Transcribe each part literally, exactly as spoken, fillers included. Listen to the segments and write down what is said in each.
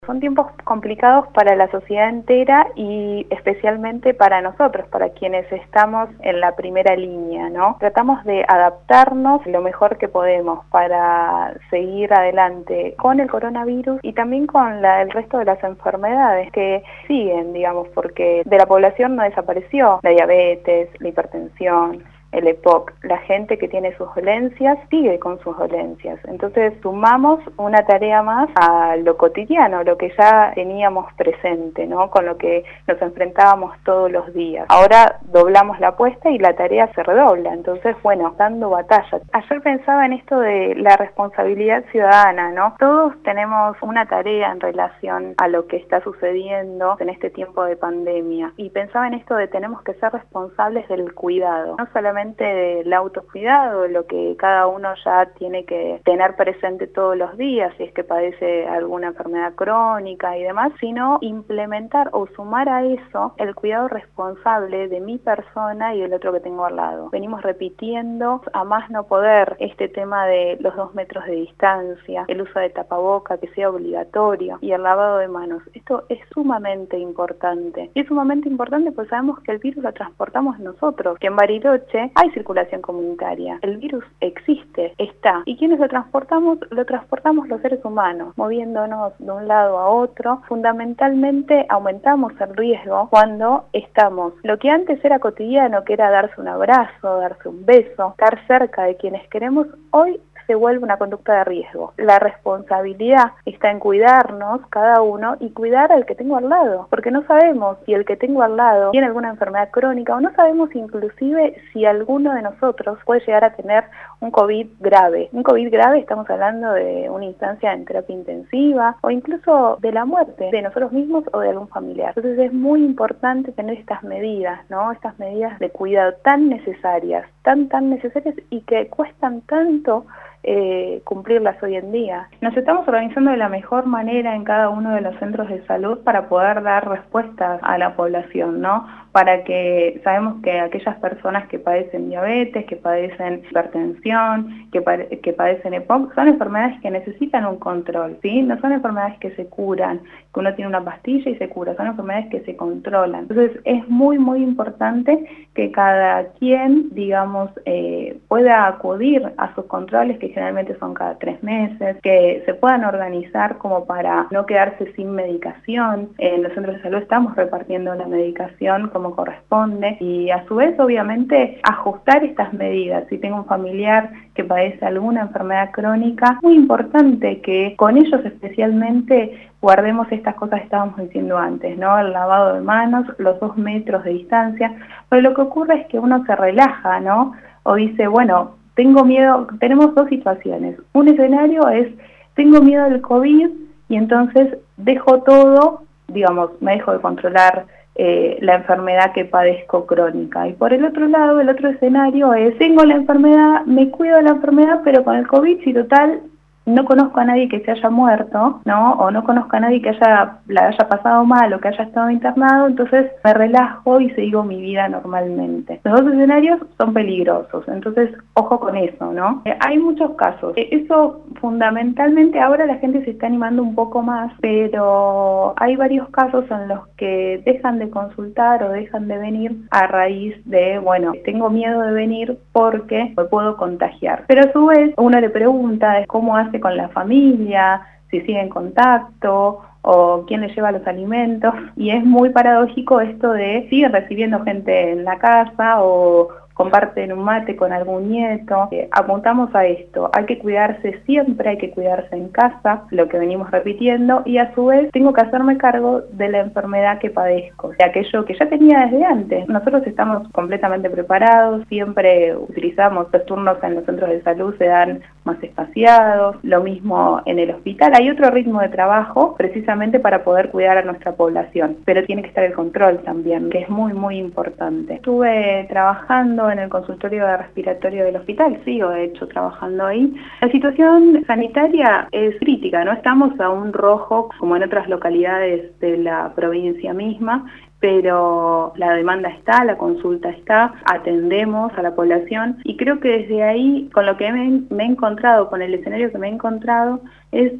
Son tiempos complicados para la sociedad entera y especialmente para nosotros, para quienes estamos en la primera línea, ¿no? Tratamos de adaptarnos lo mejor que podemos para seguir adelante con el coronavirus y también con la, el resto de las enfermedades que siguen, digamos, porque de la población no desapareció la diabetes, la hipertensión, el E P O C. La gente que tiene sus dolencias sigue con sus dolencias. Entonces sumamos una tarea más a lo cotidiano, lo que ya teníamos presente, ¿no? Con lo que nos enfrentábamos todos los días. Ahora doblamos la apuesta y la tarea se redobla. Entonces, bueno, dando batalla. Ayer pensaba en esto de la responsabilidad ciudadana, ¿no? Todos tenemos una tarea en relación a lo que está sucediendo en este tiempo de pandemia. Y pensaba en esto de tenemos que ser responsables del cuidado. No solamente del autocuidado, lo que cada uno ya tiene que tener presente todos los días, si es que padece alguna enfermedad crónica y demás, sino implementar o sumar a eso el cuidado responsable de mi persona y del otro que tengo al lado. Venimos repitiendo a más no poder este tema de los dos metros de distancia, el uso de tapaboca que sea obligatorio y el lavado de manos. Esto es sumamente importante. Y es sumamente importante porque sabemos que el virus lo transportamos nosotros, que en Bariloche hay circulación comunitaria. El virus existe, está. ¿Y quiénes lo transportamos? Lo transportamos los seres humanos, moviéndonos de un lado a otro. Fundamentalmente aumentamos el riesgo cuando estamos. Lo que antes era cotidiano, que era darse un abrazo, darse un beso, estar cerca de quienes queremos, hoy se vuelve una conducta de riesgo. La responsabilidad está en cuidarnos cada uno y cuidar al que tengo al lado, porque no sabemos si el que tengo al lado tiene alguna enfermedad crónica o no sabemos inclusive si alguno de nosotros puede llegar a tener un COVID grave. Un COVID grave estamos hablando de una instancia en terapia intensiva o incluso de la muerte de nosotros mismos o de algún familiar. Entonces es muy importante tener estas medidas, ¿no? Estas medidas de cuidado tan necesarias, tan tan necesarias y que cuestan tanto Eh, cumplirlas hoy en día. Nos estamos organizando de la mejor manera en cada uno de los centros de salud para poder dar respuestas a la población, ¿no? Para que sabemos que aquellas personas que padecen diabetes, que padecen hipertensión, que, pa que padecen E P O C, son enfermedades que necesitan un control, ¿sí? No son enfermedades que se curan, que uno tiene una pastilla y se cura, son enfermedades que se controlan. Entonces es muy muy importante que cada quien, digamos, eh, pueda acudir a sus controles, que generalmente son cada tres meses, que se puedan organizar como para no quedarse sin medicación. En los centros de salud estamos repartiendo la medicación como corresponde y a su vez obviamente ajustar estas medidas. Si tengo un familiar que padece alguna enfermedad crónica, muy importante que con ellos especialmente guardemos estas cosas que estábamos diciendo antes, ¿no? El lavado de manos, los dos metros de distancia, pero lo que ocurre es que uno se relaja, ¿no? O dice, bueno, tengo miedo, tenemos dos situaciones. Un escenario es, tengo miedo del COVID y entonces dejo todo, digamos, me dejo de controlar eh, la enfermedad que padezco crónica. Y por el otro lado, el otro escenario es, tengo la enfermedad, me cuido de la enfermedad, pero con el COVID, si total, no conozco a nadie que se haya muerto, ¿no? O no conozco a nadie que haya, la haya pasado mal o que haya estado internado, entonces me relajo y sigo mi vida normalmente. Los dos escenarios son peligrosos, entonces ojo con eso, ¿no? Eh, hay muchos casos. Eh, eso fundamentalmente ahora la gente se está animando un poco más, pero hay varios casos en los que dejan de consultar o dejan de venir a raíz de, bueno, tengo miedo de venir porque me puedo contagiar. Pero a su vez uno le pregunta cómo hace con la familia, si sigue en contacto o quién le lleva los alimentos, y es muy paradójico esto de siguen recibiendo gente en la casa o comparten un mate con algún nieto. Eh, apuntamos a esto, hay que cuidarse siempre, hay que cuidarse en casa, lo que venimos repitiendo, y a su vez tengo que hacerme cargo de la enfermedad que padezco, de aquello que ya tenía desde antes. Nosotros estamos completamente preparados, siempre utilizamos los turnos en los centros de salud, se dan más espaciados, lo mismo en el hospital. Hay otro ritmo de trabajo precisamente para poder cuidar a nuestra población, pero tiene que estar el control también, que es muy muy importante. Estuve trabajando en el consultorio de respiratorio del hospital, sigo de hecho trabajando ahí. La situación sanitaria es crítica, no estamos a un rojo como en otras localidades de la provincia misma, pero la demanda está, la consulta está, atendemos a la población y creo que desde ahí, con lo que me, me he encontrado, con el escenario que me he encontrado, es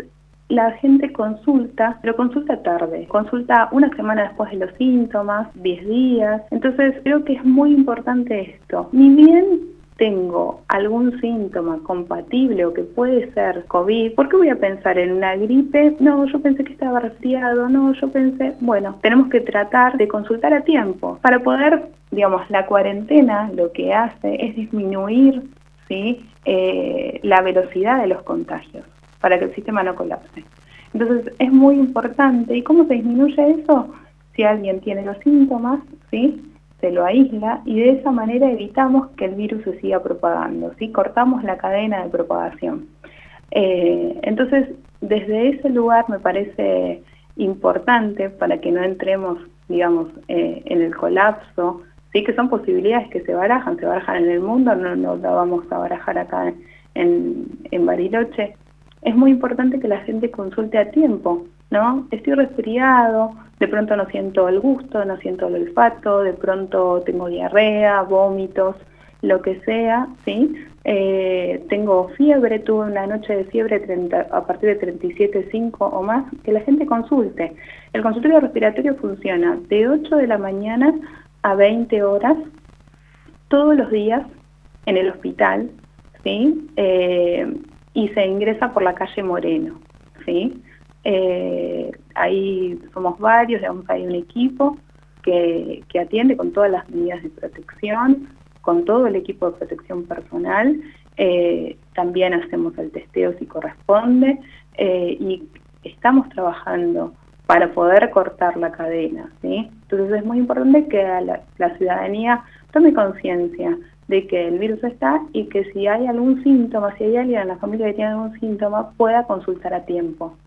la gente consulta, pero consulta tarde, consulta una semana después de los síntomas, diez días. Entonces creo que es muy importante esto. Ni bien tengo algún síntoma compatible o que puede ser COVID, ¿por qué voy a pensar en una gripe? No, yo pensé que estaba resfriado, no, yo pensé... Bueno, tenemos que tratar de consultar a tiempo para poder, digamos, la cuarentena lo que hace es disminuir, ¿sí?, eh, la velocidad de los contagios para que el sistema no colapse. Entonces es muy importante. ¿Y cómo se disminuye eso? Si alguien tiene los síntomas, ¿sí?, se lo aísla y de esa manera evitamos que el virus se siga propagando, ¿sí? Cortamos la cadena de propagación. Eh, entonces, desde ese lugar me parece importante para que no entremos, digamos, eh, en el colapso, sí, que son posibilidades que se barajan, se barajan en el mundo, no, no la vamos a barajar acá en, en Bariloche. Es muy importante que la gente consulte a tiempo, ¿no? Estoy resfriado, de pronto no siento el gusto, no siento el olfato, de pronto tengo diarrea, vómitos, lo que sea, ¿sí? Eh, tengo fiebre, tuve una noche de fiebre treinta, a partir de treinta y siete punto cinco o más, que la gente consulte. El consultorio respiratorio funciona de ocho de la mañana a veinte horas, todos los días en el hospital, ¿sí? Eh, y se ingresa por la calle Moreno, ¿sí? Eh, ahí somos varios, digamos, hay un equipo que, que atiende con todas las medidas de protección, con todo el equipo de protección personal, eh, también hacemos el testeo si corresponde, eh, y estamos trabajando para poder cortar la cadena, ¿sí? Entonces es muy importante que la, la ciudadanía tome conciencia de que el virus está y que si hay algún síntoma, si hay alguien en la familia que tiene algún síntoma, pueda consultar a tiempo.